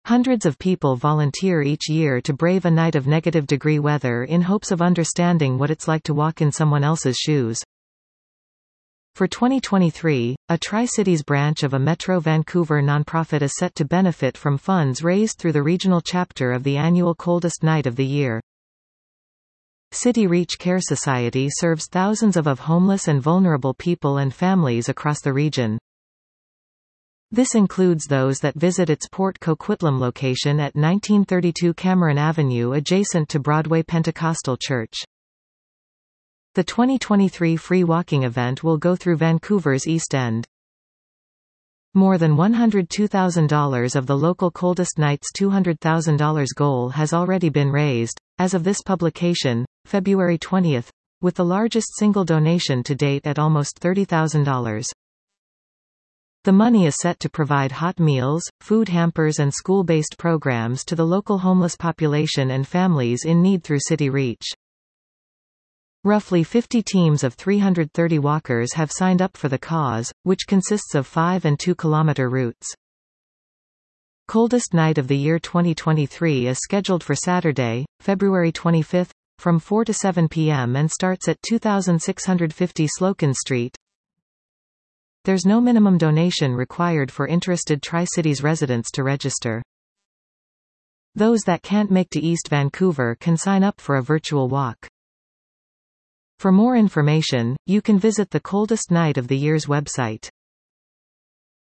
Hundreds of people volunteer each year to brave a night of negative-degree weather in hopes of understanding what it's like to walk in someone else's shoes. For 2023, a Tri-Cities branch of a Metro Vancouver nonprofit is set to benefit from funds raised through the regional chapter of the annual Coldest Night of the Year. City Reach Care Society serves thousands of homeless and vulnerable people and families across the region. This includes those that visit its Port Coquitlam location at 1932 Cameron Avenue adjacent to Broadway Pentecostal Church. The 2023 free walking event will go through Vancouver's East End. More than $102,000 of the local Coldest Night's $200,000 goal has already been raised, as of this publication, February 20, with the largest single donation to date at almost $30,000. The money is set to provide hot meals, food hampers and school-based programs to the local homeless population and families in need through City Reach. Roughly 50 teams of 330 walkers have signed up for the cause, which consists of 5 and 2 kilometer routes. Coldest Night of the Year 2023 is scheduled for Saturday, February 25, from 4 to 7 p.m. and starts at 2650 Slocum Street. There's no minimum donation required for interested Tri-Cities residents to register. Those that can't make to East Vancouver can sign up for a virtual walk. For more information, you can visit the Coldest Night of the Year's website.